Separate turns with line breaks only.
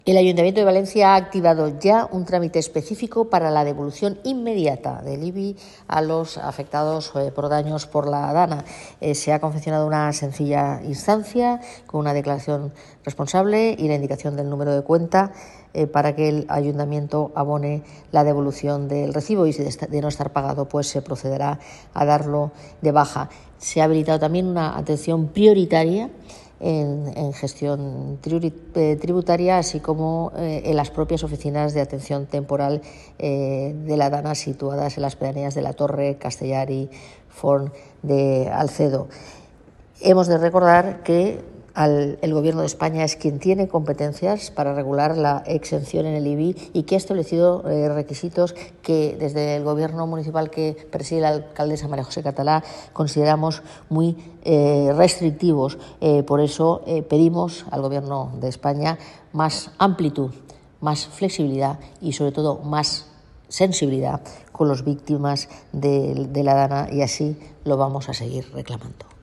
El Ayuntamiento de Valencia ha activado ya un trámite específico para la devolución inmediata del IBI a los afectados por daños por la DANA. Se ha confeccionado una sencilla instancia con una declaración responsable y la indicación del número de cuenta para que el Ayuntamiento abone la devolución del recibo, y si de no estar pagado, pues se procederá a darlo de baja. Se ha habilitado también una atención prioritaria en gestión tributaria, así como en las propias oficinas de atención temporal de la DANA situadas en las pedanías de La Torre, Castellar y Forn de Alcedo. Hemos de recordar que el Gobierno de España es quien tiene competencias para regular la exención en el IBI y que ha establecido requisitos que desde el Gobierno municipal que preside la alcaldesa María José Catalá consideramos muy restrictivos. Por eso pedimos al Gobierno de España más amplitud, más flexibilidad y sobre todo más sensibilidad con las víctimas de la DANA, y así lo vamos a seguir reclamando.